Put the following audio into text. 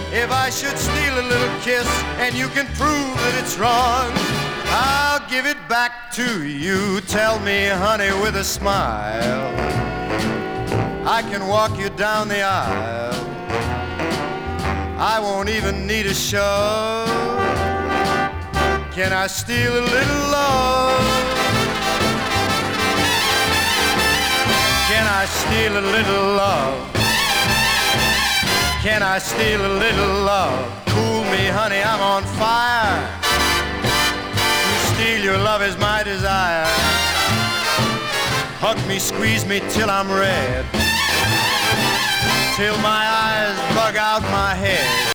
If I should steal a little kiss and you can prove that it's wrong, I'll give it back to you. Tell me, honey, with a smile, I can walk you down the aisle. I won't even need a shove. Can I steal a little love? Can I steal a little love? Can I steal a little love? Cool me, honey, I'm on fire. To steal your love is my desire. Hug me, squeeze me till I'm red, till my eyes bug out my head.